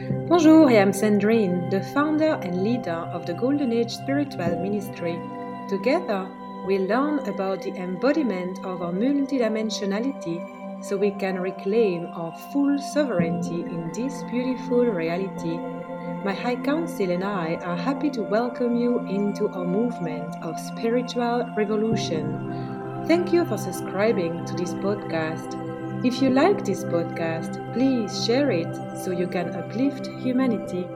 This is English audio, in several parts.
Bonjour, I am Sandrine, the founder and leader of the Golden Age Spiritual Ministry. Together, we learn about the embodiment of our multidimensionality so we can reclaim our full sovereignty in this beautiful reality. My High Council and I are happy to welcome you into our movement of spiritual revolution. Thank you for subscribing to this podcast. If you like this podcast, please share it so you can uplift humanity.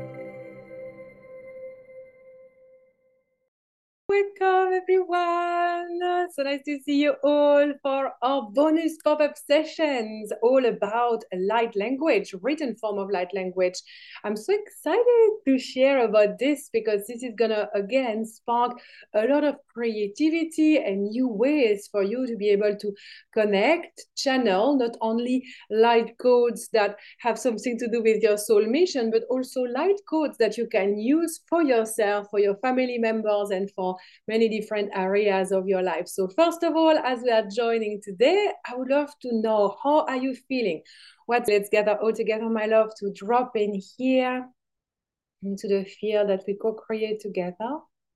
Welcome everyone! So nice to see you all for our bonus pop-up sessions all about light language, written form of light language. I'm so excited to share about this because this is gonna again spark a lot of creativity and new ways for you to be able to connect, channel not only light codes that have something to do with your soul mission, but also light codes that you can use for yourself, for your family members, and for many different areas of your life. So first of all, as we are joining today, I would love to know, how are you feeling? Let's gather all together, my love, to drop in here into the field that we co-create together.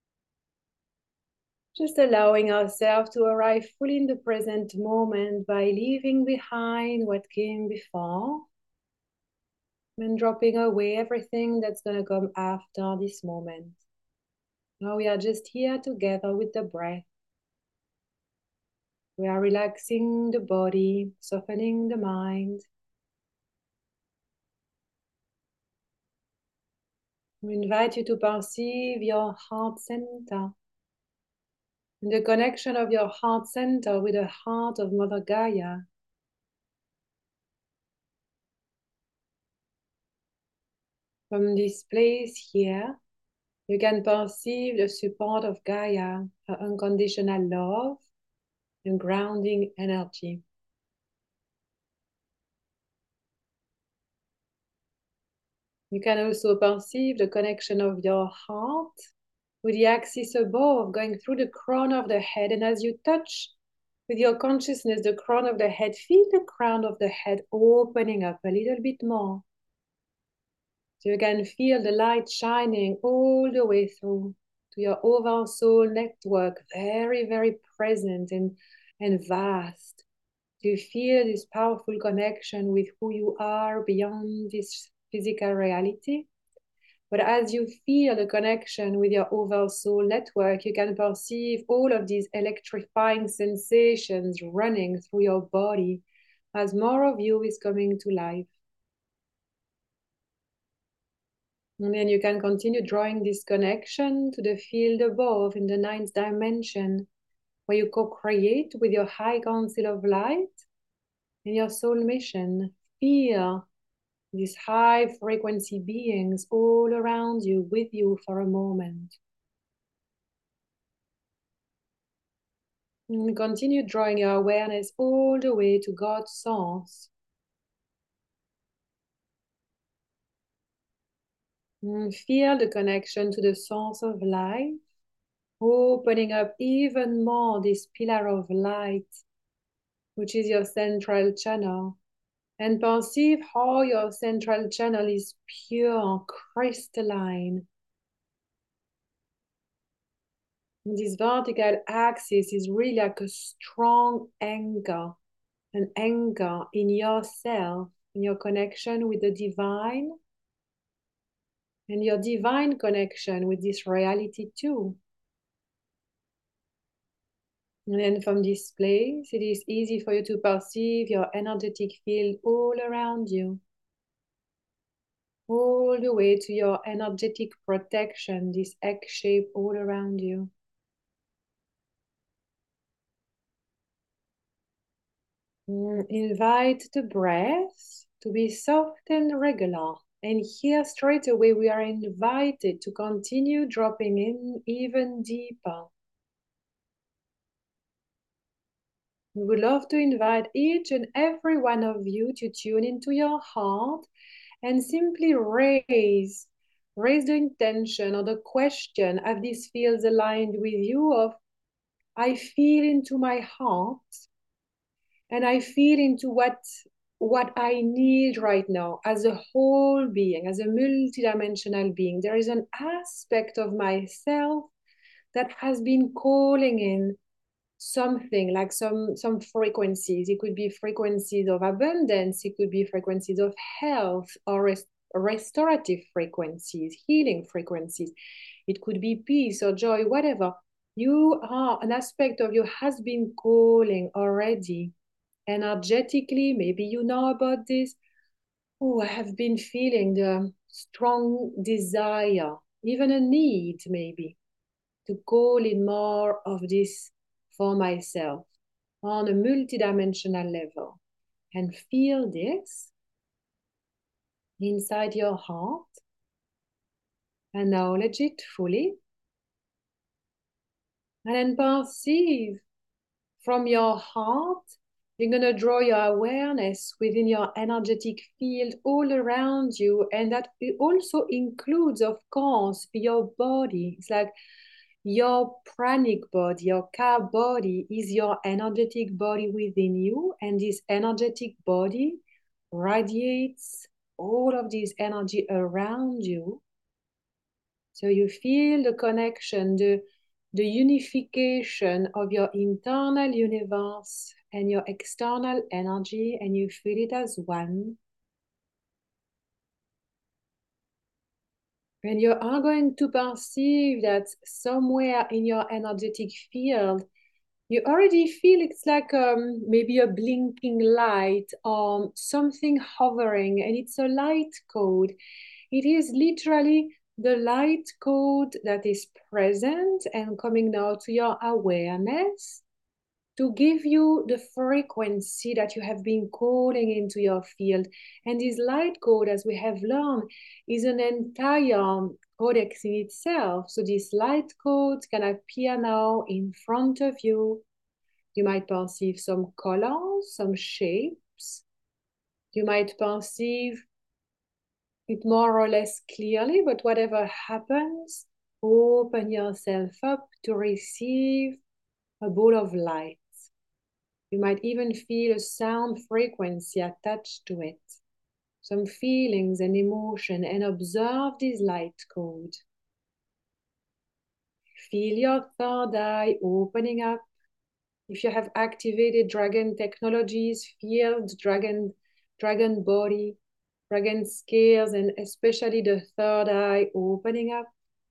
Just allowing ourselves to arrive fully in the present moment by leaving behind what came before and dropping away everything that's going to come after this moment. Now we are just here together with the breath. We are relaxing the body, softening the mind. We invite you to perceive your heart center, and the connection of your heart center with the heart of Mother Gaia. From this place here, you can perceive the support of Gaia, her unconditional love and grounding energy. You can also perceive the connection of your heart with the axis above, going through the crown of the head. And as you touch with your consciousness the crown of the head, feel the crown of the head opening up a little bit more. So you can feel the light shining all the way through to your oversoul network, very, very present and vast. You feel this powerful connection with who you are beyond this physical reality. But as you feel the connection with your oversoul network, you can perceive all of these electrifying sensations running through your body as more of you is coming to life. And then you can continue drawing this connection to the field above in the 9th dimension, where you co-create with your high council of light and your soul mission. Feel these high frequency beings all around you, with you for a moment. And continue drawing your awareness all the way to God's source. And feel the connection to the source of life, opening up even more this pillar of light, which is your central channel. And perceive how your central channel is pure, crystalline. And this vertical axis is really like a strong anchor, an anchor in yourself, in your connection with the divine, and your divine connection with this reality too. And then from this place, it is easy for you to perceive your energetic field all around you, all the way to your energetic protection, this egg shape all around you. Invite the breath to be soft and regular. And here straight away we are invited to continue dropping in even deeper. We would love to invite each and every one of you to tune into your heart and simply raise the intention or the question, if this feels aligned with you, of I feel into my heart and I feel into what I need right now as a whole being, as a multidimensional being. There is an aspect of myself that has been calling in something like some frequencies. It could be frequencies of abundance, it could be frequencies of health or restorative frequencies, healing frequencies. It could be peace or joy, whatever. You are, an aspect of you has been calling already energetically. Maybe you know about this. Oh, I have been feeling the strong desire, even a need maybe, to call in more of this for myself on a multidimensional level. And feel this inside your heart. Acknowledge it fully. And then perceive from your heart. You're going to draw your awareness within your energetic field all around you. And that also includes, of course, your body. It's like your pranic body, your ka body is your energetic body within you. And this energetic body radiates all of this energy around you. So you feel the connection, the unification of your internal universe and your external energy, and you feel it as one. And you are going to perceive that somewhere in your energetic field, you already feel it's like maybe a blinking light or something hovering, and it's a light code. It is literally the light code that is present and coming now to your awareness to give you the frequency that you have been calling into your field. And this light code, as we have learned, is an entire codex in itself. So this light code can appear now in front of you. You might perceive some colors, some shapes. You might perceive it more or less clearly, but whatever happens, open yourself up to receive a ball of light. You might even feel a sound frequency attached to it, some feelings and emotion, and observe this light code. Feel your third eye opening up. If you have activated dragon technologies, feel the dragon body, dragon scales, and especially the third eye opening up.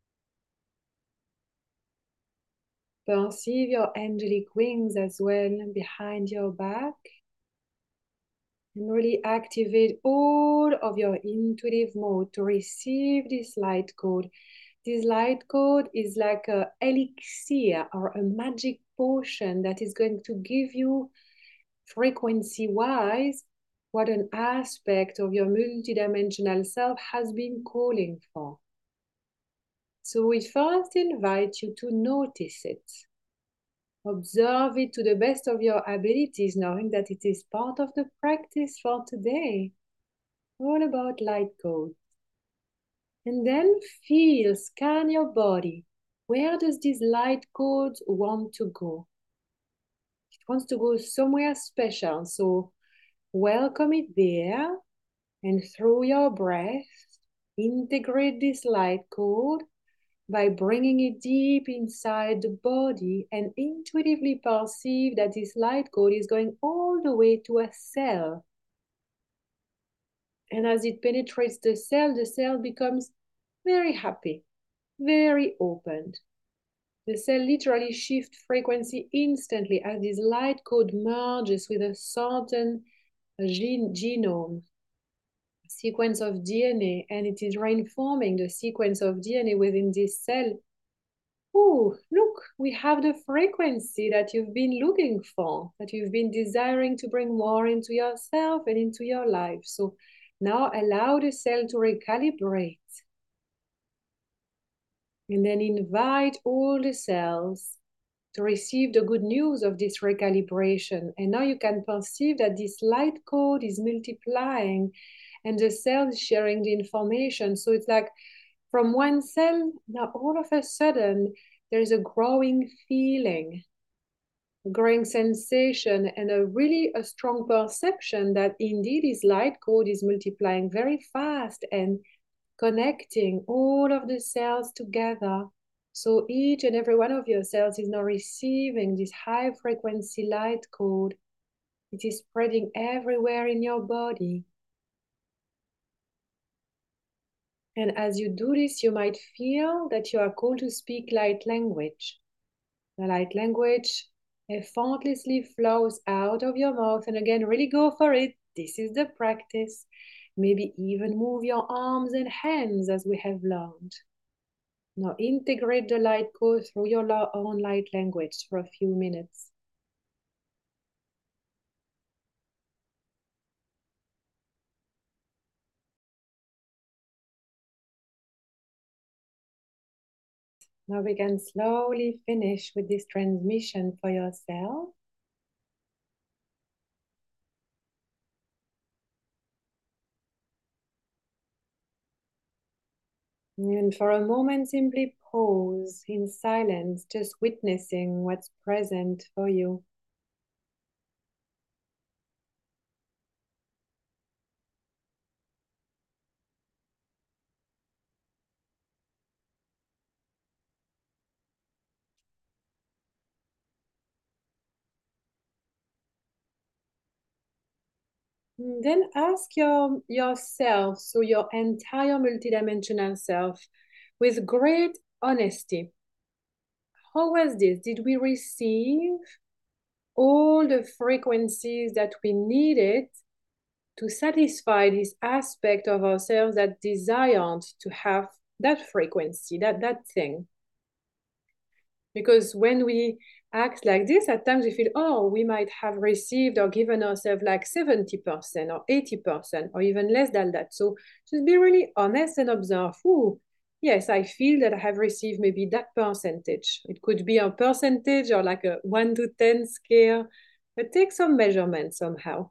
Perceive your angelic wings as well behind your back. And really activate all of your intuitive mode to receive this light code. This light code is like an elixir or a magic potion that is going to give you frequency-wise what an aspect of your multidimensional self has been calling for. So we first invite you to notice it. Observe it to the best of your abilities, knowing that it is part of the practice for today. All about light code. And then feel, scan your body. Where does this light code want to go? It wants to go somewhere special. So welcome it there. And through your breath, integrate this light code by bringing it deep inside the body and intuitively perceive that this light code is going all the way to a cell. And as it penetrates the cell becomes very happy, very opened. The cell literally shifts frequency instantly as this light code merges with a certain genome, sequence of DNA, and it is reinforming the sequence of DNA within this cell. Oh, look, we have the frequency that you've been looking for, that you've been desiring to bring more into yourself and into your life. So now allow the cell to recalibrate. And then invite all the cells to receive the good news of this recalibration. And now you can perceive that this light code is multiplying and the cells sharing the information. So it's like from one cell, now all of a sudden, there is a growing feeling growing sensation, and a strong perception that indeed his light code is multiplying very fast and connecting all of the cells together. So each and every one of your cells is now receiving this high frequency light code. It is spreading everywhere in your body. And as you do this, you might feel that you are called to speak light language. The light language effortlessly flows out of your mouth. And again, really go for it. This is the practice. Maybe even move your arms and hands as we have learned. Now integrate the light code through your own light language for a few minutes. Now we can slowly finish with this transmission for yourself. And for a moment, simply pause in silence, just witnessing what's present for you. Then ask yourself, so your entire multidimensional self, with great honesty, how was this? Did we receive all the frequencies that we needed to satisfy this aspect of ourselves that desired to have that frequency, that thing? Because when we act like this, at times we feel, oh, we might have received or given ourselves like 70% or 80% or even less than that. So just be really honest and observe, oh, yes, I feel that I have received maybe that percentage. It could be a percentage or like a 1 to 10 scale, but take some measurement somehow.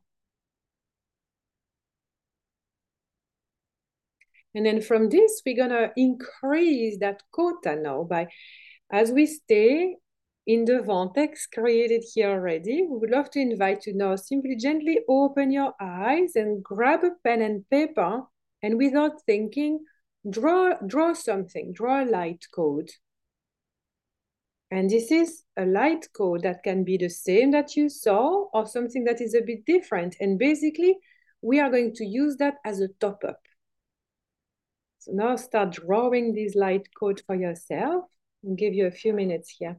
And then from this, we're going to increase that quota now by, as we stay in the vortex created here already, we would love to invite you now, simply gently open your eyes and grab a pen and paper, and without thinking, draw something, draw a light code. And this is a light code that can be the same that you saw or something that is a bit different. And basically, we are going to use that as a top-up. So now start drawing this light code for yourself. I'll give you a few minutes here.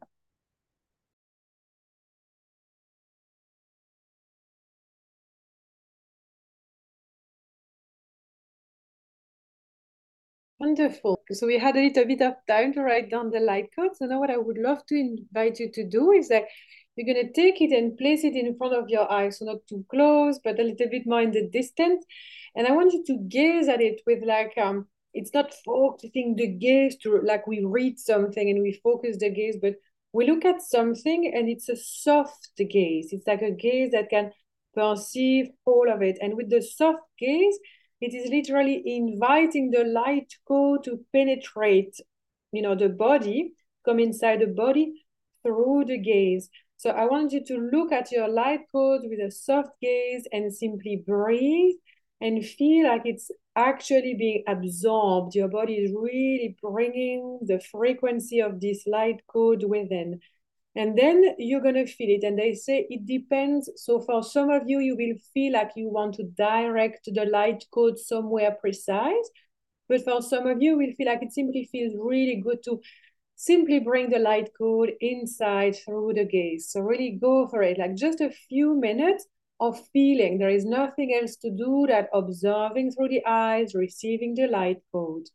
Wonderful. So we had a little bit of time to write down the light code. So now what I would love to invite you to do is that you're going to take it and place it in front of your eyes. So not too close, but a little bit more in the distance. And I want you to gaze at it with like, it's not focusing the gaze to like we read something and we focus the gaze, but we look at something and it's a soft gaze. It's like a gaze that can perceive all of it. And with the soft gaze, it is literally inviting the light code to penetrate, the body, come inside the body through the gaze. So I want you to look at your light code with a soft gaze and simply breathe and feel like it's actually being absorbed. Your body is really bringing the frequency of this light code within. And then you're going to feel it. And they say it depends. So for some of you, you will feel like you want to direct the light code somewhere precise. But for some of you, will feel like it simply feels really good to simply bring the light code inside through the gaze. So really go for it, like just a few minutes of feeling. There is nothing else to do that observing through the eyes, receiving the light code.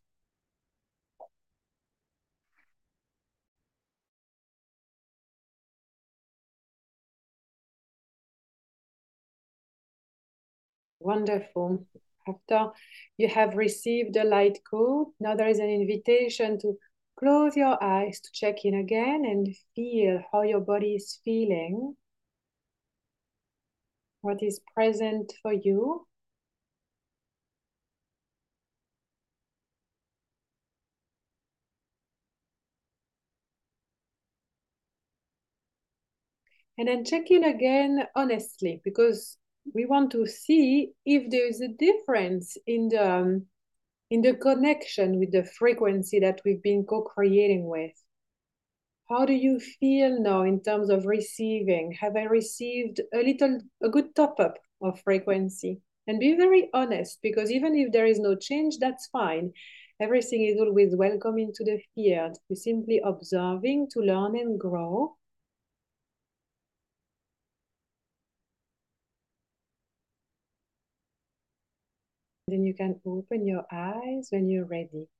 Wonderful. After you have received the light code, now there is an invitation to close your eyes to check in again and feel how your body is feeling, what is present for you. And then check in again honestly, because we want to see if there is a difference in the connection with the frequency that we've been co-creating with. How do you feel now in terms of receiving? Have I received a good top up of frequency? And be very honest, because even if there is no change, that's fine. Everything is always welcome into the field. We're simply observing to learn and grow. Then you can open your eyes when you're ready.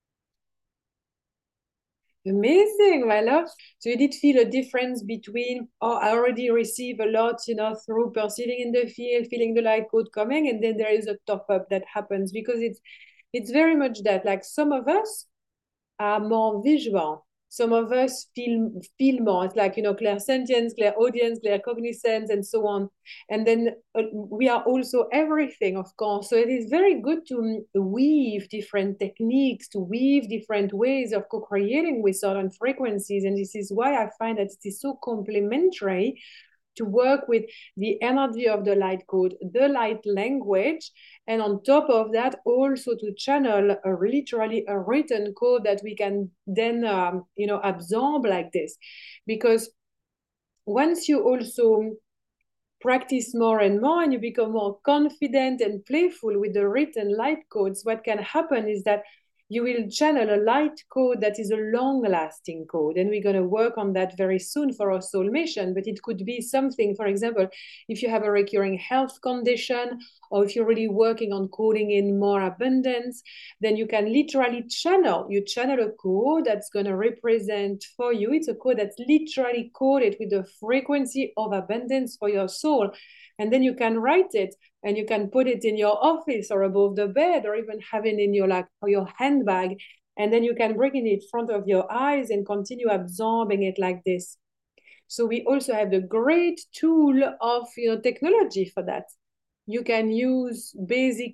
Amazing, my love. So you did feel a difference between, oh, I already receive a lot, through perceiving in the field, feeling the light code coming, and then there is a top up that happens because it's very much that. Like some of us are more visual. Some of us feel more. It's like, clairsentience, clairaudience, claircognizance, and so on. And then we are also everything, of course. So it is very good to weave different techniques, to weave different ways of co-creating with certain frequencies. And this is why I find that it is so complementary to work with the energy of the light code, the light language, and on top of that, also to channel literally a written code that we can then, absorb like this. Because once you also practice more and more and you become more confident and playful with the written light codes, what can happen is that you will channel a light code that is a long-lasting code. And we're going to work on that very soon for our soul mission. But it could be something, for example, if you have a recurring health condition, or if you're really working on coding in more abundance, then you can literally you channel a code that's going to represent for you. It's a code that's literally coded with the frequency of abundance for your soul. And then you can write it and you can put it in your office or above the bed or even have it in your handbag. And then you can bring it in front of your eyes and continue absorbing it like this. So we also have the great tool of technology for that. You can use basic,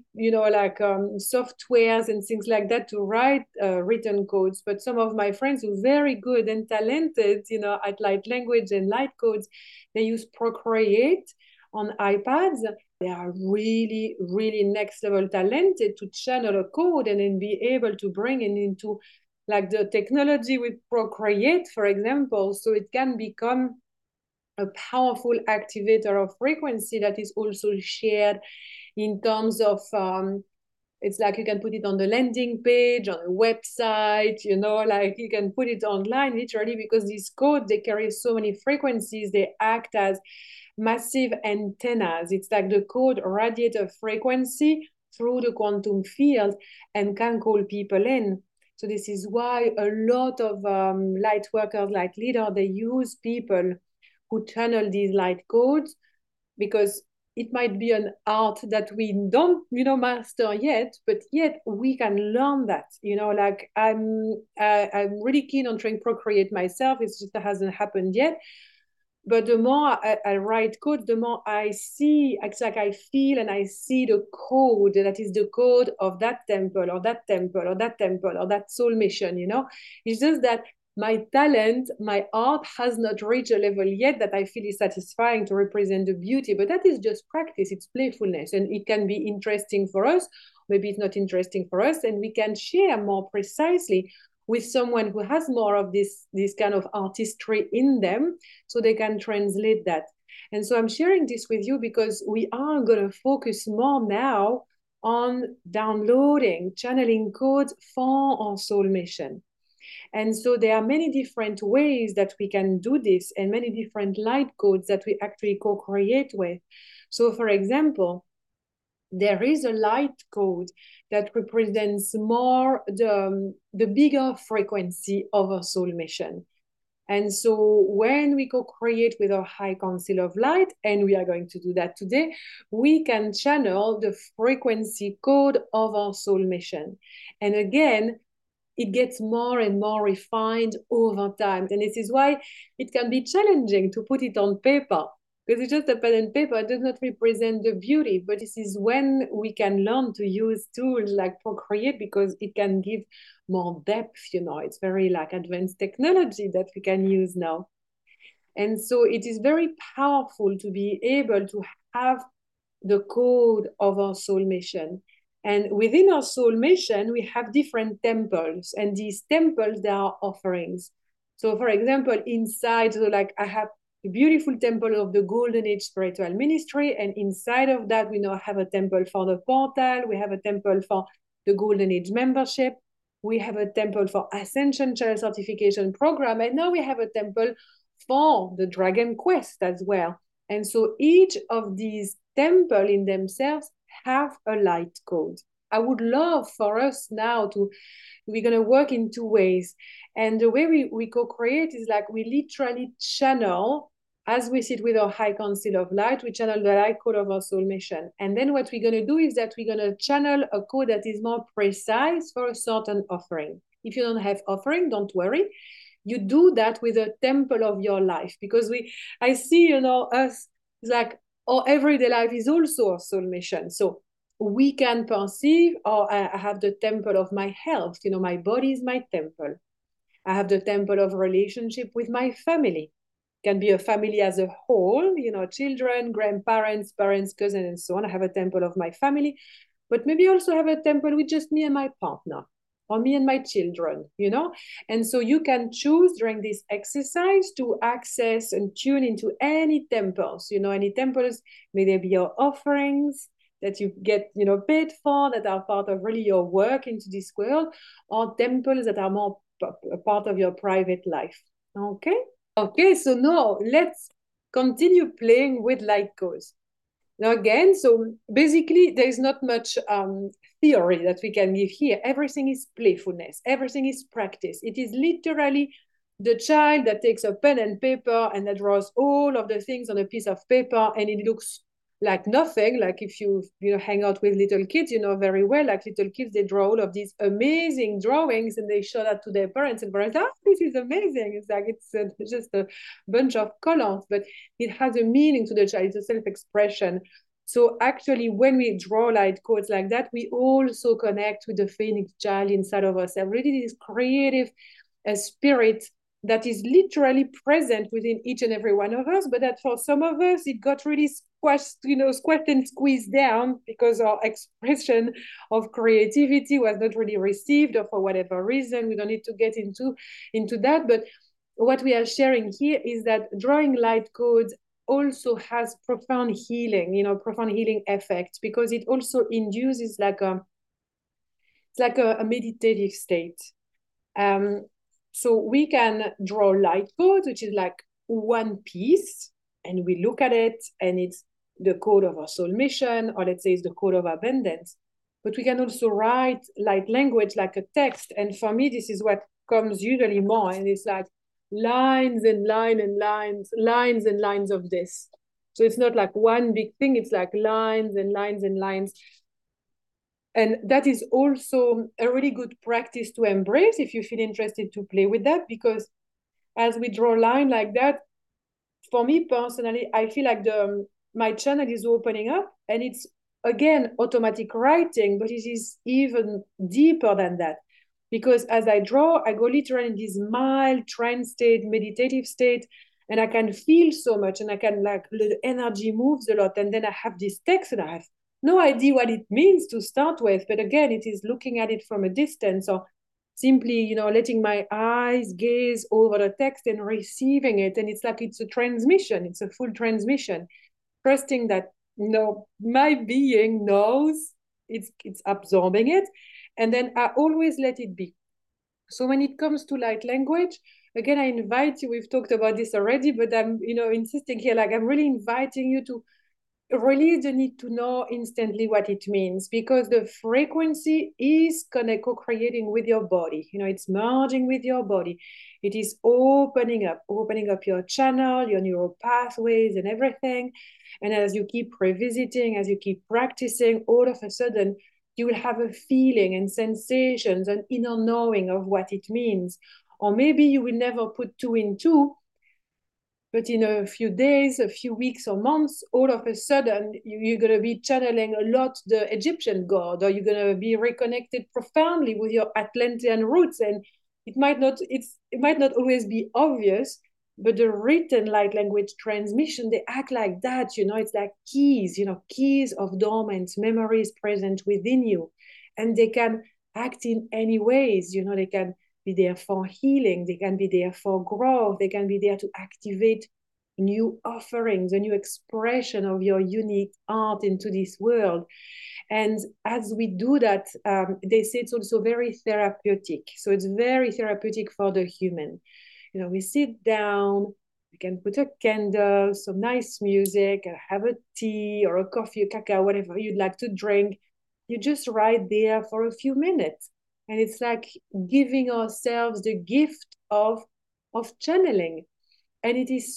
softwares and things like that to write written codes. But some of my friends who are very good and talented, at light language and light codes, they use Procreate on iPads. They are really, really next level talented to channel a code and then be able to bring it into like the technology with Procreate, for example, so it can become a powerful activator of frequency that is also shared in terms of it's like you can put it on the landing page, on a website, like you can put it online literally because these codes, they carry so many frequencies, they act as massive antennas. It's like the code radiates a frequency through the quantum field and can call people in. So this is why a lot of light workers, light leaders, they use people who channel these light codes because it might be an art that we don't master yet, but yet we can learn that. Like I'm really keen on trying Procreate myself. It's just that hasn't happened yet. But the more I write code, the more I see, it's like I feel and I see the code that is the code of that temple or that temple or that temple or that soul mission. It's just that my talent, my art has not reached a level yet that I feel is satisfying to represent the beauty. But that is just practice, it's playfulness, and it can be interesting for us. Maybe it's not interesting for us, and we can share more precisely with someone who has more of this kind of artistry in them, so they can translate that. And so I'm sharing this with you because we are going to focus more now on downloading, channeling codes for our soul mission. And so there are many different ways that we can do this and many different light codes that we actually co-create with. So for example, there is a light code that represents more the bigger frequency of our soul mission. And so when we co-create with our high council of light, and we are going to do that today, we can channel the frequency code of our soul mission. And again, it gets more and more refined over time. And this is why it can be challenging to put it on paper, because it's just a pen and paper. It does not represent the beauty. But this is when we can learn to use tools like Procreate, because it can give more depth. It's very like advanced technology that we can use now. And so it is very powerful to be able to have the code of our soul mission. And within our soul mission, we have different temples, and these temples, they are offerings. So, for example, inside, so like I have a beautiful temple of the Golden Age Spiritual Ministry, and inside of that, we now have a temple for the portal, we have a temple for the Golden Age membership, we have a temple for Ascension Child Certification Program, and now we have a temple for the Dragon Quest as well. And so each of these temples in themselves have a light code. I would love for us now to, we're going to work in two ways. And the way we co-create is like we literally channel, as we sit with our high council of light, we channel the light code of our soul mission. And then what we're going to do is that we're going to channel a code that is more precise for a certain offering. If you don't have offering, don't worry. You do that with a temple of your life, because I see, us like our everyday life is also a soul mission. So we can perceive, or I have the temple of my health, my body is my temple. I have the temple of relationship with my family. It can be a family as a whole, children, grandparents, parents, cousins, and so on. I have a temple of my family, but maybe also have a temple with just me and my partner, or me and my children, And so you can choose during this exercise to access and tune into any temples, any temples, may they be your offerings that you get, paid for, that are part of really your work into this world, or temples that are more a part of your private life. Okay? Okay, so now let's continue playing with light codes. Now again, so basically there is not much theory that we can give here. Everything is playfulness. Everything is practice. It is literally the child that takes a pen and paper and that draws all of the things on a piece of paper, and it looks like nothing. Like if you hang out with little kids, very well, like little kids, they draw all of these amazing drawings and they show that to their parents, and parents, this is amazing. It's like it's just a bunch of colors, but it has a meaning to the child. It's a self-expression. So actually, when we draw light codes like that, we also connect with the Phoenix child inside of ourselves. Really, this creative spirit that is literally present within each and every one of us, but that for some of us, it got really squashed and squeezed down because our expression of creativity was not really received, or for whatever reason. We don't need to get into that, but what we are sharing here is that drawing light codes also has profound healing effect, because it also induces it's like a meditative state. So we can draw light codes, which is like one piece, and we look at it, and it's the code of our soul mission, or let's say it's the code of abundance. But we can also write light language like a text. And for me, this is what comes usually more, and it's like lines and lines and lines of this. So it's not like one big thing, it's like lines and lines and lines. And that is also a really good practice to embrace if you feel interested to play with that, because as we draw a line like that, for me personally, I feel like my channel is opening up, and it's, again, automatic writing, but it is even deeper than that. Because as I draw, I go literally in this mild trance state, meditative state, and I can feel so much, and I can, like, the energy moves a lot. And then I have this text, and I have no idea what it means to start with. But again, it is looking at it from a distance, or simply, letting my eyes gaze over the text and receiving it. And it's like it's a transmission. It's a full transmission. Trusting that, my being knows it's absorbing it. And then I always let it be. So when it comes to light language, again, I invite you, we've talked about this already, but I'm, insisting here, like I'm really inviting you to release the need to know instantly what it means, because the frequency is co-creating with your body. It's merging with your body. It is opening up your channel, your neural pathways and everything. And as you keep revisiting, as you keep practicing, all of a sudden, you will have a feeling and sensations and inner knowing of what it means. Or maybe you will never put two in two, but in a few days, a few weeks or months, all of a sudden, you're going to be channeling a lot the Egyptian god, or you're going to be reconnected profoundly with your Atlantean roots. And it might not always be obvious, But the written light language transmission, they act like that, it's like keys, keys of dormant memories present within you. And they can act in any ways, they can be there for healing, they can be there for growth, they can be there to activate new offerings, a new expression of your unique art into this world. And as we do that, they say it's also very therapeutic. So it's very therapeutic for the human. We sit down, we can put a candle, some nice music, have a tea or a coffee, a cacao, whatever you'd like to drink. You just right there for a few minutes. And it's like giving ourselves the gift of channeling. And it is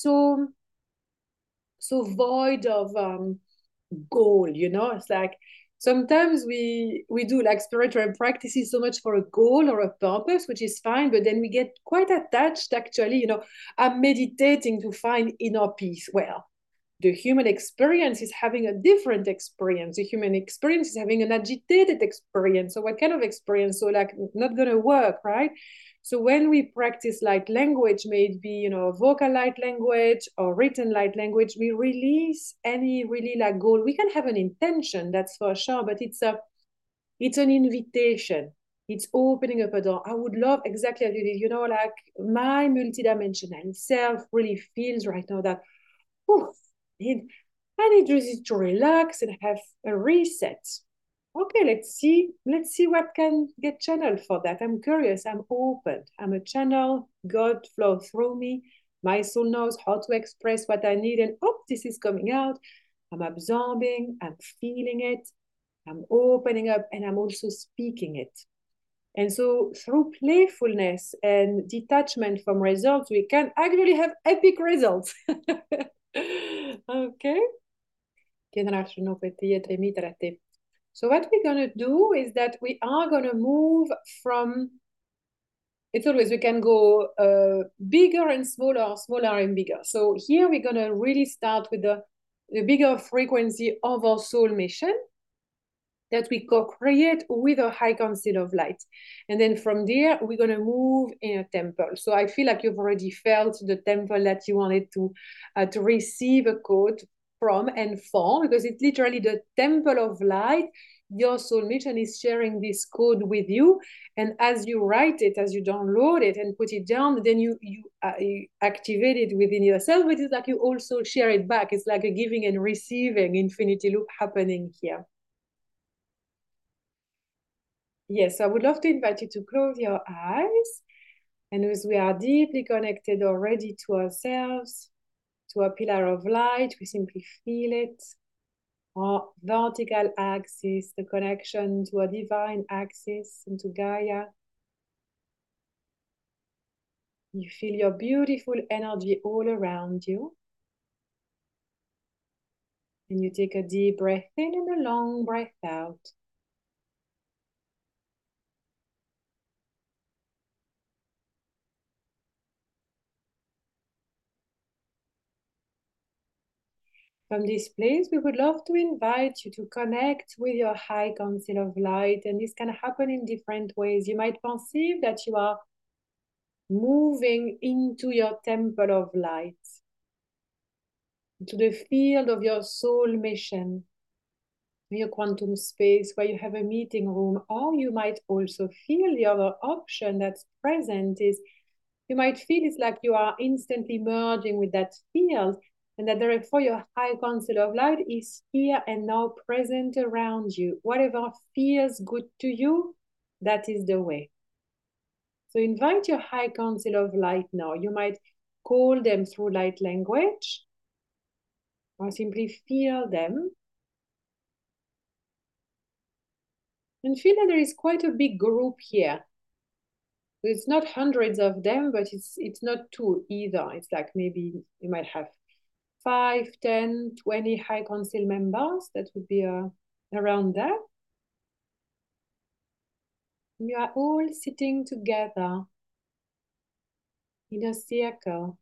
so void of goal. It's like sometimes we do like spiritual practices so much for a goal or a purpose, which is fine, but then we get quite attached. Actually, I'm meditating to find inner peace. Well, the human experience is having a different experience. The human experience is having an agitated experience. So what kind of experience? So like not gonna work, right? So when we practice light language, may it be, vocal light language or written light language, we release any really like goal. We can have an intention, that's for sure, but it's an invitation. It's opening up a door. I would love exactly as you did, like my multidimensional self really feels right now that, oh, I need just to relax and have a reset. Okay, let's see what can get channeled for that. I'm curious, I'm open, I'm a channel. God flow through me, my soul knows how to express what I need, and oh, this is coming out. I'm absorbing, I'm feeling it, I'm opening up, and I'm also speaking it. And so through playfulness and detachment from results, we can actually have epic results. Okay. So what we're going to do is that we are going to move from, it's always, we can go bigger and smaller, smaller and bigger. So here we're going to really start with the bigger frequency of our soul mission that we co-create with a high council of light. And then from there, we're going to move in a temple. So I feel like you've already felt the temple that you wanted to receive a code from and for, because it's literally the temple of light. Your soul mission is sharing this code with you. And as you write it, as you download it and put it down, then you activate it within yourself, but it's like you also share it back. It's like a giving and receiving infinity loop happening here. Yes, I would love to invite you to close your eyes. And as we are deeply connected already to ourselves, to a pillar of light, we simply feel it. Our vertical axis, the connection to a divine axis and to Gaia. You feel your beautiful energy all around you. And you take a deep breath in and a long breath out. From this place, we would love to invite you to connect with your high council of light. And this can happen in different ways. You might perceive that you are moving into your temple of light, to the field of your soul mission, your quantum space where you have a meeting room. Or you might also feel the other option that's present is you might feel it's like you are instantly merging with that field, and that therefore your high council of light is here and now present around you. Whatever feels good to you, that is the way. So invite your high council of light now. You might call them through light language or simply feel them. And feel that there is quite a big group here. So it's not hundreds of them, but it's not two either. It's like maybe you might have 5, 10, 20 high council members. That would be around that. You are all sitting together in a circle.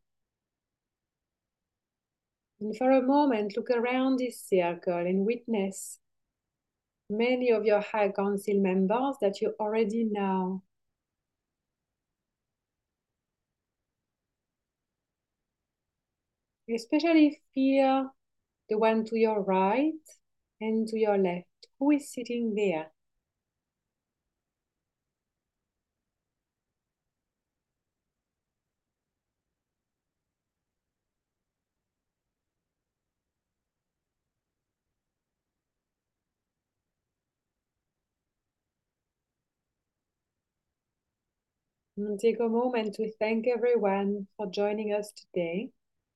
And for a moment, look around this circle and witness many of your high council members that you already know. Especially feel the one to your right and to your left. Who is sitting there? And take a moment to thank everyone for joining us today.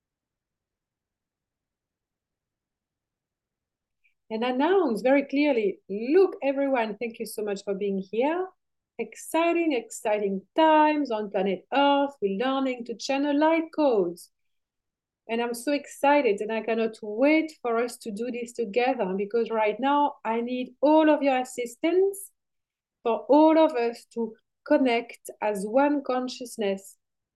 And announce very clearly, look, everyone, thank you so much for being here. Exciting, exciting times on planet Earth. We're learning to channel light codes. And I'm so excited and I cannot wait for us to do this together because right now I need all of your assistance for all of us to connect as one consciousness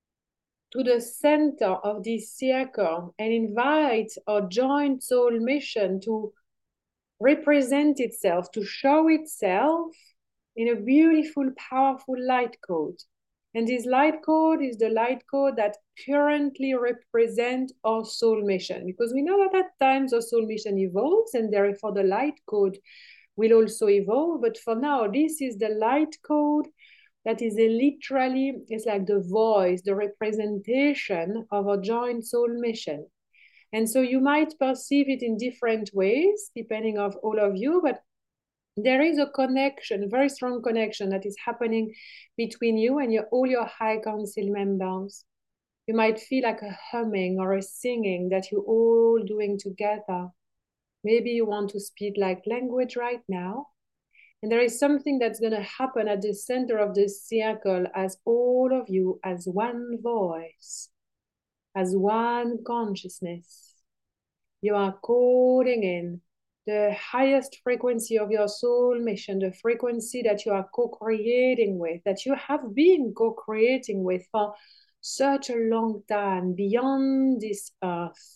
to the center of this circle and invite our joint soul mission to represent itself, to show itself in a beautiful, powerful light code. And this light code is the light code that currently represents our soul mission, because we know that at times our soul mission evolves and therefore the light code will also evolve. But for now, this is the light code that is literally, it's like the voice, the representation of our joint soul mission. And so you might perceive it in different ways, depending of all of you, but there is a connection, a very strong connection that is happening between you and all your high council members. You might feel like a humming or a singing that you're all doing together. Maybe you want to speak like language right now. And there is something that's going to happen at the center of the circle as all of you, as one voice, as one consciousness. You are calling in the highest frequency of your soul mission, the frequency that you are co-creating with, that you have been co-creating with for such a long time, beyond this earth,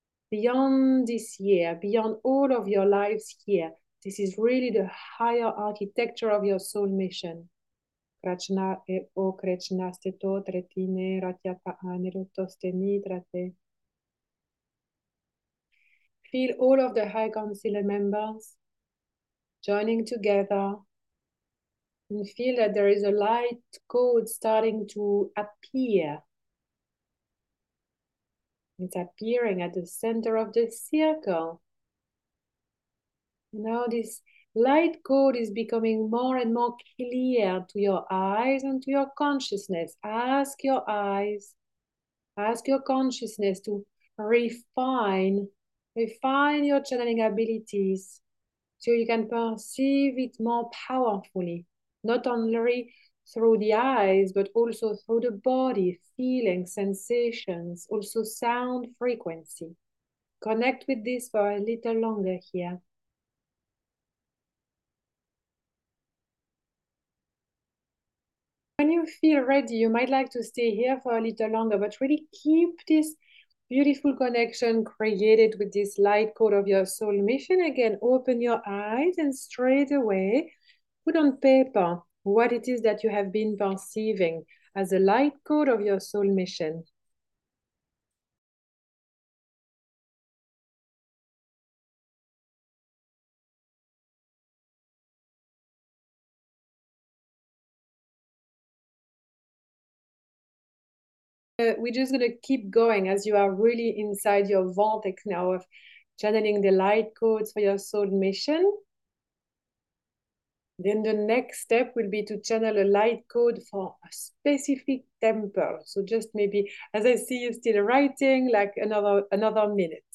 beyond this year, beyond all of your lives here. This is really the higher architecture of your soul mission. Krachna e o krechnaste to tretine ratiata anerotosteni trate. Feel all of the High Council members joining together and feel that there is a light code starting to appear. It's appearing at the center of the circle. Now this light code is becoming more and more clear to your eyes and to your consciousness. Ask your eyes, ask your consciousness to refine your channeling abilities, so you can perceive it more powerfully, not only through the eyes, but also through the body, feelings, sensations, also sound frequency. Connect with this for a little longer here. When you feel ready, you might like to stay here for a little longer, but really keep this beautiful connection created with this light code of your soul mission. Again, open your eyes and straight away put on paper what it is that you have been perceiving as a light code of your soul mission. We're just going to keep going as you are really inside your vortex now of channeling the light codes for your soul mission. Then the next step will be to channel a light code for a specific temple. So just maybe, as I see you still writing, like another minute.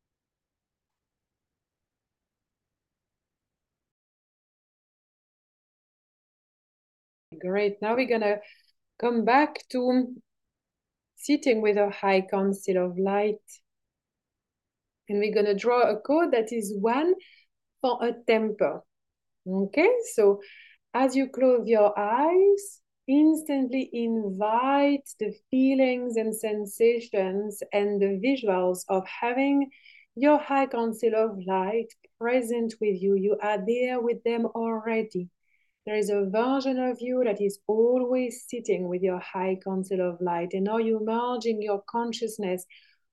Great. Now we're going to come back to sitting with a high council of light. And we're going to draw a code that is one for a temple. Okay, so as you close your eyes, instantly invite the feelings and sensations and the visuals of having your high council of light present with you. You are there with them already. There is a version of you that is always sitting with your high council of light. And now you're merging your consciousness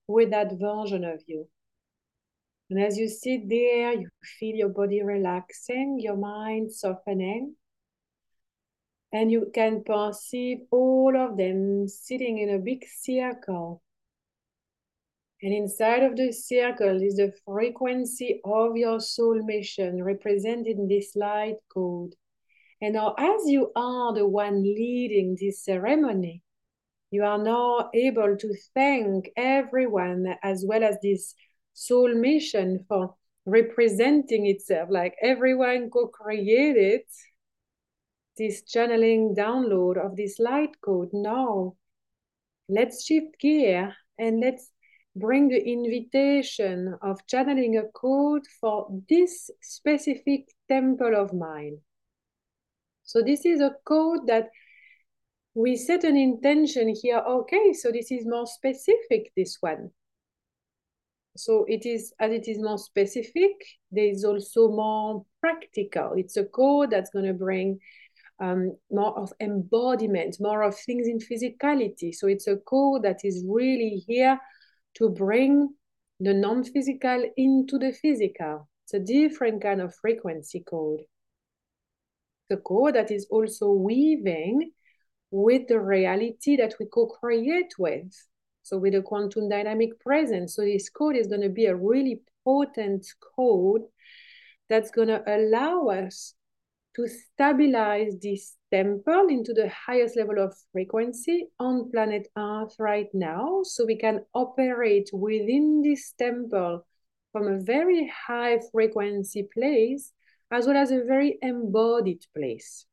with that version of you. And as you sit there, you feel your body relaxing, your mind softening, and you can perceive all of them sitting in a big circle. And inside of the circle is the frequency of your soul mission represented in this light code. And now, as you are the one leading this ceremony, you are now able to thank everyone as well as this soul mission for representing itself. Like everyone co-created this channeling download of this light code. Now, let's shift gear and let's bring the invitation of channeling a code for this specific temple of mine. So this is a code that we set an intention here. Okay, so this is more specific, this one. So it is, as it is more specific, there is also more practical. It's a code that's going to bring more of embodiment, more of things in physicality. So it's a code that is really here to bring the non-physical into the physical. It's a different kind of frequency code. The code that is also weaving with the reality that we co-create with. So with a quantum dynamic presence. So this code is going to be a really potent code that's going to allow us to stabilize this temple into the highest level of frequency on planet Earth right now, so we can operate within this temple from a very high frequency place, as well as a very embodied place.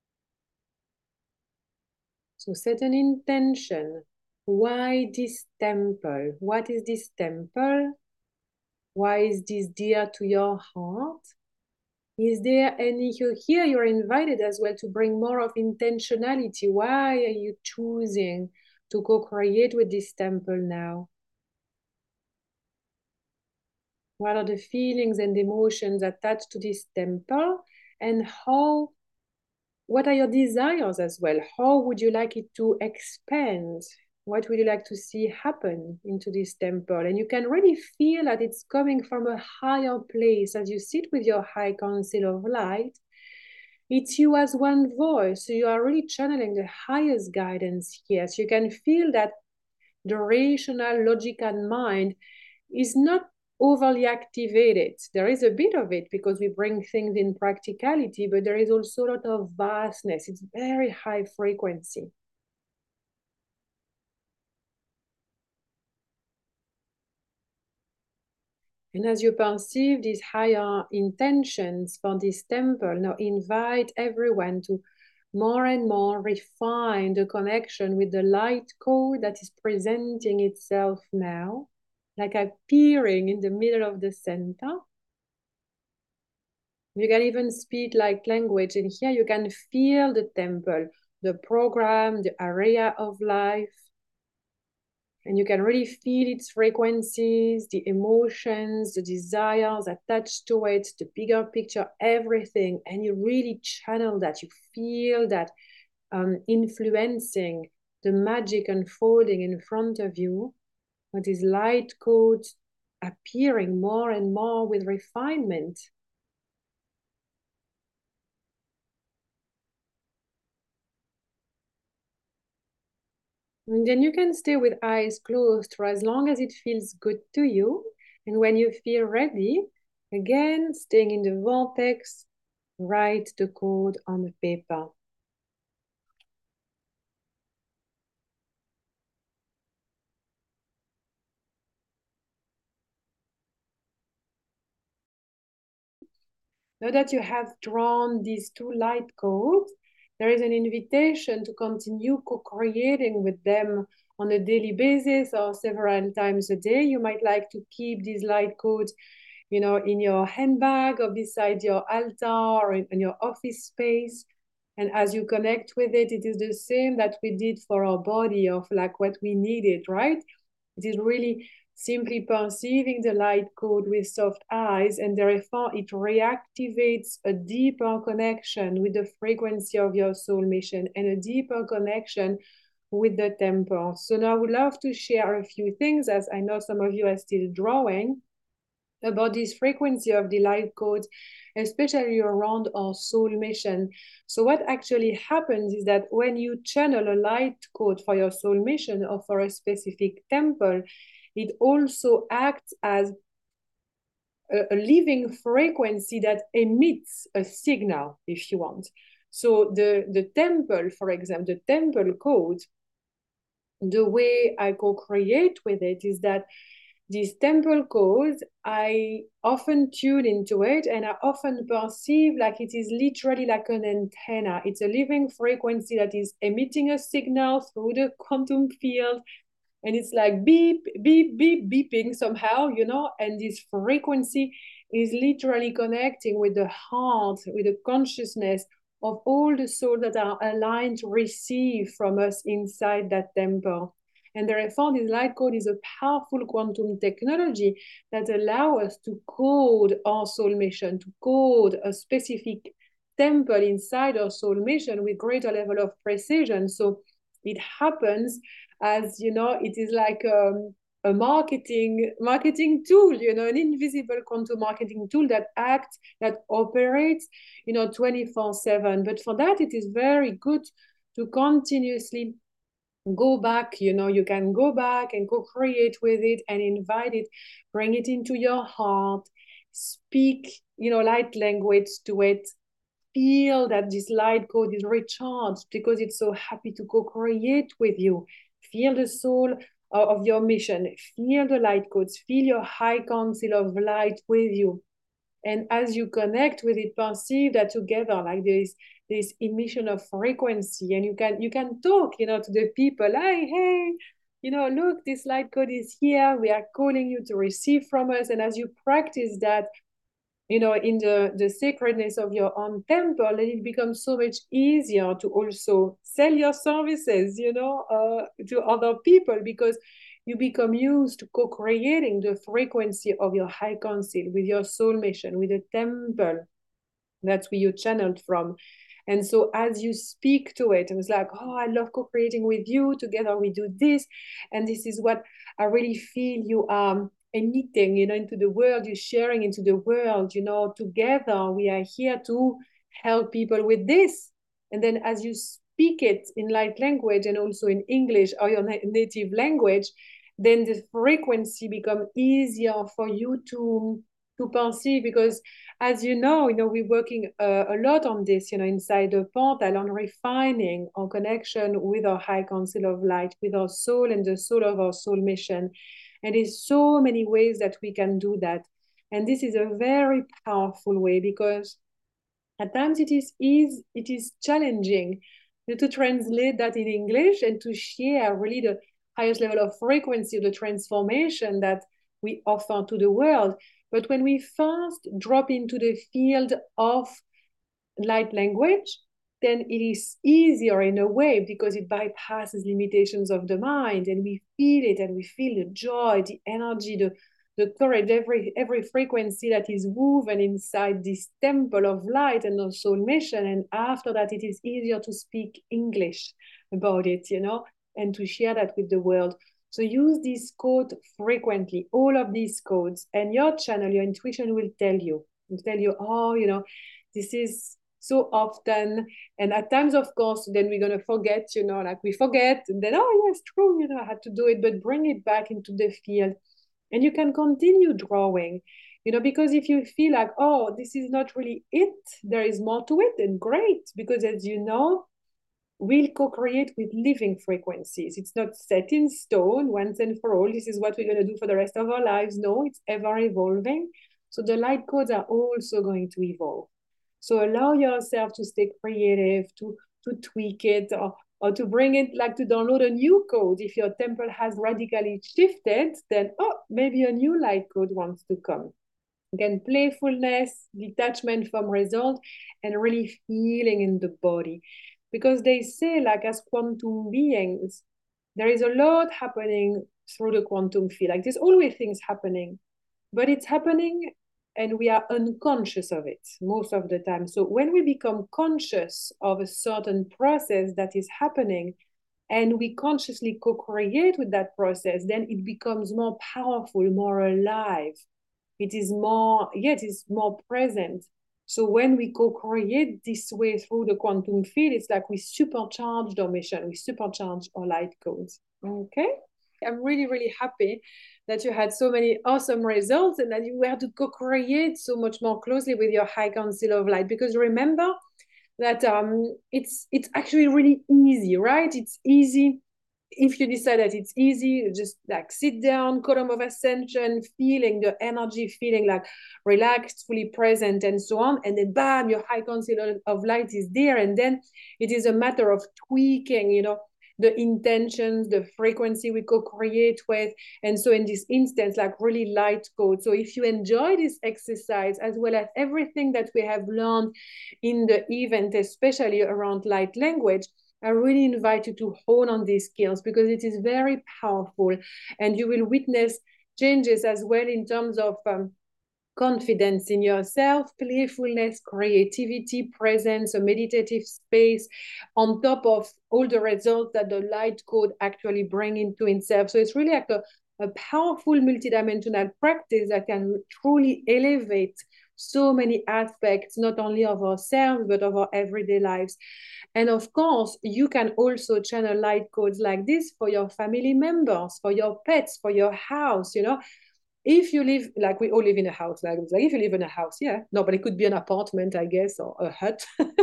So set an intention. Why this temple? What is this temple? Why is this dear to your heart? Is there any, here you're invited as well to bring more of intentionality. Why are you choosing to co-create with this temple now? What are the feelings and emotions attached to this temple? And what are your desires as well? How would you like it to expand? What would you like to see happen into this temple? And you can really feel that it's coming from a higher place as you sit with your high council of light. It's you as one voice. So you are really channeling the highest guidance here. So you can feel that the rational, logical mind is not overly activated. There is a bit of it because we bring things in practicality, but there is also a lot of vastness. It's very high frequency. And as you perceive these higher intentions for this temple, now invite everyone to more and more refine the connection with the light code that is presenting itself now, like appearing in the middle of the center. You can even speak like language, and here you can feel the temple, the program, the area of life. And you can really feel its frequencies, the emotions, the desires attached to it, the bigger picture, everything. And you really channel that. You feel that influencing the magic unfolding in front of you, with these light codes appearing more and more with refinement. And then you can stay with eyes closed for as long as it feels good to you. And when you feel ready, again, staying in the vortex, write the code on the paper. Now that you have drawn these two light codes, there is an invitation to continue co-creating with them on a daily basis or several times a day. You might like to keep these light codes, you know, in your handbag or beside your altar or in your office space. And as you connect with it, it is the same that we did for our body of like what we needed, right? It is really simply perceiving the light code with soft eyes, and therefore it reactivates a deeper connection with the frequency of your soul mission and a deeper connection with the temple. So now I would love to share a few things, as I know some of you are still drawing, about this frequency of the light codes, especially around our soul mission. So what actually happens is that when you channel a light code for your soul mission or for a specific temple, it also acts as a living frequency that emits a signal, if you want. So the temple, for example, the temple code, the way I co-create with it is that these temple codes, I often tune into it and I often perceive like it is literally like an antenna. It's a living frequency that is emitting a signal through the quantum field. And it's like beep, beep, beep, beeping somehow, you know, and this frequency is literally connecting with the heart, with the consciousness of all the souls that are aligned to receive from us inside that temple. And therefore, this light code is a powerful quantum technology that allows us to code our soul mission, to code a specific temple inside our soul mission with greater level of precision. So it happens as, you know, it is like a marketing tool, you know, an invisible quantum marketing tool that acts, that operates, you know, 24/7. But for that, it is very good to continuously go back, you know, you can go back and co-create with it and invite it, bring it into your heart, speak, you know, light language to it, feel that this light code is recharged because it's so happy to co-create with you. Feel the soul of your mission, feel the light codes, feel your high council of light with you. And as you connect with it, perceive that together, like this emission of frequency, and you can talk, you know, to the people. Hey, you know, look, this light code is here. We are calling you to receive from us. And as you practice that, you know, in the sacredness of your own temple, and it becomes so much easier to also sell your services, you know, to other people, because you become used to co-creating the frequency of your high council with your soul mission, with the temple that's where you channeled from. And so as you speak to it, and it's like, oh, I love co-creating with you. Together we do this. And this is what I really feel you are emitting, you know, into the world, you're sharing into the world, you know, together we are here to help people with this. And then as you speak it in light language and also in English or your native language, then the frequency become easier for you to perceive, because as you know, we're working a lot on this, you know, inside the portal, on refining our connection with our high council of light, with our soul and the soul of our soul mission. And there's so many ways that we can do that. And this is a very powerful way, because at times it is challenging to translate that in English and to share really the highest level of frequency of the transformation that we offer to the world. But when we first drop into the field of light language, then it is easier in a way, because it bypasses limitations of the mind, and we feel it, and we feel the joy, the energy, the courage, every frequency that is woven inside this temple of light and of soul mission. And after that, it is easier to speak English about it, you know, and to share that with the world. So use this code frequently, all of these codes, and your channel, your intuition will tell you, oh, you know, this is so often. And at times, of course, then we're going to forget, you know, like we forget, and then, oh, yes, true, you know, I had to do it, but bring it back into the field. And you can continue drawing, you know, because if you feel like, oh, this is not really it, there is more to it, then great, because as you know, we'll co-create with living frequencies. It's not set in stone once and for all. This is what we're going to do for the rest of our lives. No, it's ever evolving. So the light codes are also going to evolve. So allow yourself to stay creative, to tweak it, or to bring it, like to download a new code. If your temple has radically shifted, then, oh, maybe a new light code wants to come. Again, playfulness, detachment from result, and really feeling in the body. Because they say, like, as quantum beings, there is a lot happening through the quantum field. Like, there's always things happening, but it's happening and we are unconscious of it most of the time. So when we become conscious of a certain process that is happening, and we consciously co-create with that process, then it becomes more powerful, more alive. It is more, yeah, it is more present. So when we co-create this way through the quantum field, it's like we supercharge our mission, we supercharge our light codes. Okay. I'm really, really happy that you had so many awesome results and that you were to co-create so much more closely with your high council of light. Because remember that it's actually really easy, right? It's easy if you decide that it's easy, just like sit down, column of ascension, feeling the energy, feeling like relaxed, fully present, and so on. And then bam, your high council of light is there. And then it is a matter of tweaking, the intentions, the frequency we co-create with. And so in this instance, like really light code. So if you enjoy this exercise, as well as everything that we have learned in the event, especially around light language, I really invite you to hone on these skills because it is very powerful, and you will witness changes as well in terms of confidence in yourself, playfulness, creativity, presence, a meditative space, on top of all the results that the light code actually bring into itself. So it's really like a powerful multidimensional practice that can truly elevate so many aspects, not only of ourselves, but of our everyday lives. And of course, you can also channel light codes like this for your family members, for your pets, for your house, if you live, like we all live in a house, like if you live in a house, yeah, no, but it could be an apartment, I guess, or a hut.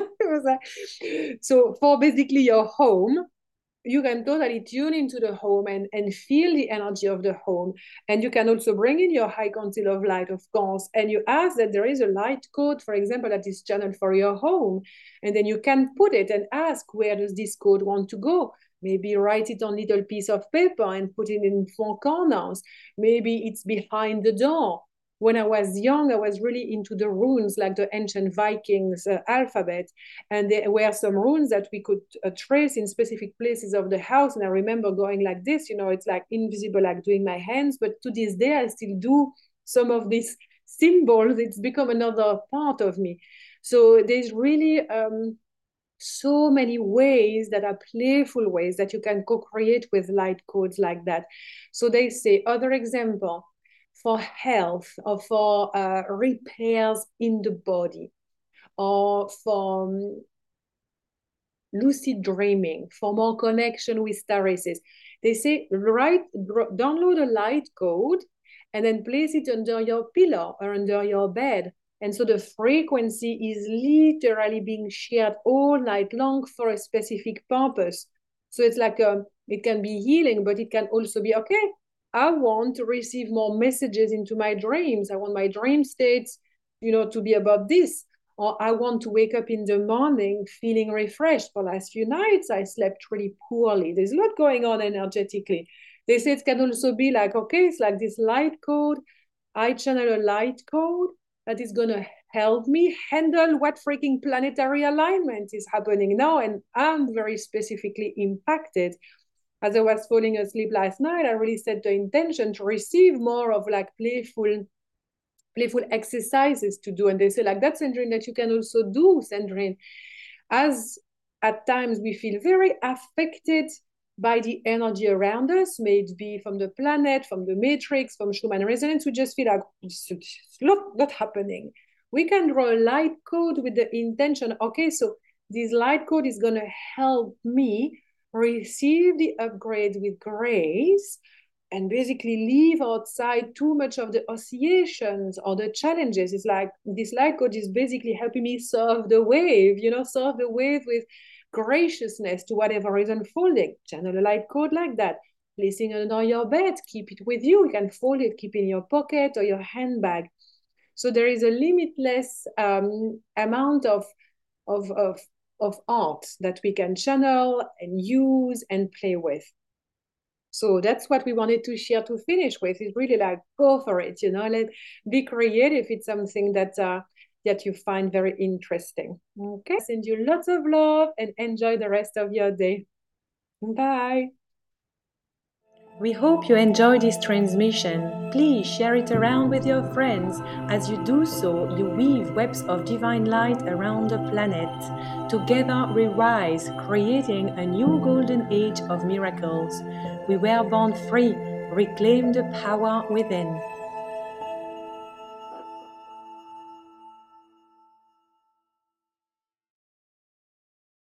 So for basically your home, you can totally tune into the home and feel the energy of the home. And you can also bring in your high council of light, of course, and you ask that there is a light code, for example, that is channeled for your home. And then you can put it and ask, where does this code want to go? Maybe write it on little piece of paper and put it in four corners. Maybe it's behind the door. When I was young, I was really into the runes, like the ancient Vikings alphabet. And there were some runes that we could trace in specific places of the house. And I remember going like this, it's like invisible, like doing my hands. But to this day, I still do some of these symbols. It's become another part of me. So there's really so many ways that are playful ways that you can co-create with light codes like that. So they say, other example, for health or for repairs in the body, or for lucid dreaming, for more connection with star races. They say, download a light code and then place it under your pillow or under your bed. And so the frequency is literally being shared all night long for a specific purpose. So it's like it can be healing, but it can also be, okay, I want to receive more messages into my dreams. I want my dream states, to be about this. Or I want to wake up in the morning feeling refreshed. For the last few nights, I slept really poorly. There's a lot going on energetically. They say it can also be like, okay, it's like this light code. I channel a light code that is going to help me handle what freaking planetary alignment is happening now. And I'm very specifically impacted. As I was falling asleep last night, I really set the intention to receive more of like playful exercises to do. And they say, like, that's Sandrine, that you can also do, Sandrine. As at times we feel very affected by the energy around us, may it be from the planet, from the matrix, from Schumann resonance, we just feel like it's not happening. We can draw a light code with the intention, okay, so this light code is going to help me receive the upgrade with grace and basically leave outside too much of the oscillations or the challenges. It's like this light code is basically helping me surf the wave, surf the wave with graciousness to whatever is unfolding. Channel a light code like that. Placing it under your bed, keep it with you. You can fold it, keep it in your pocket or your handbag. So there is a limitless amount of art that we can channel and use and play with. So that's what we wanted to share to finish with. Is really like, go for it, let be creative. It's something that you find very interesting. Okay, send you lots of love and enjoy the rest of your day. Bye. We hope you enjoy this transmission. Please share it around with your friends. As you do so, you weave webs of divine light around the planet. Together we rise, creating a new golden age of miracles. We were born free. Reclaim the power within.